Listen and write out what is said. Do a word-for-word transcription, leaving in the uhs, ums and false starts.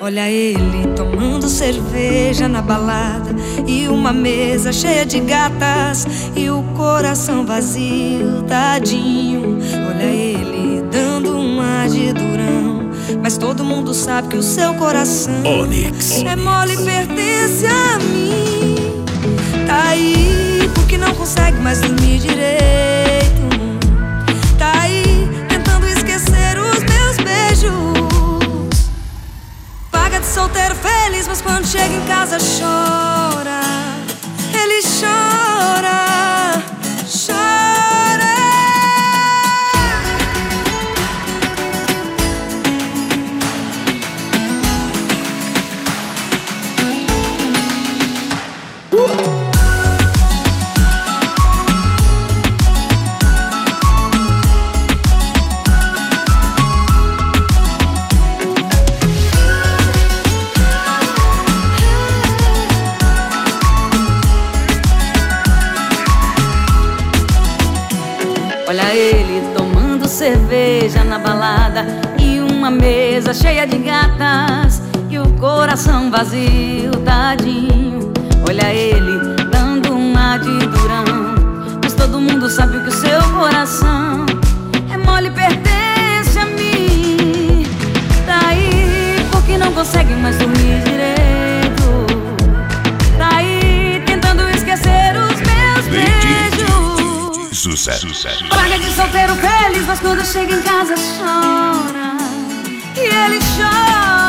Olha ele tomando cerveja na balada e uma mesa cheia de gatas e o coração vazio, tadinho. Olha ele dando uma de durão, mas todo mundo sabe que o seu coração Onyx é mole e pertence a mim. Tá aí porque não consegue mais dormir direito. Tá aí tentando esquecer os meus beijos. Paga de solteiro feliz, mas quando chega em casa chora. Ele chora, chora. Olha ele tomando cerveja na balada e uma mesa cheia de gatas e o coração vazio, tadinho. Olha ele dando uma de durão, mas todo mundo sabe que o seu coração é mole e pertence a mim. Tá aí porque não consegue mais dormir direito. Tá aí tentando esquecer os meus beijos. Sucesso, sucesso. Paga de solteiro feliz, mas quando chega em casa chora. E ele chora.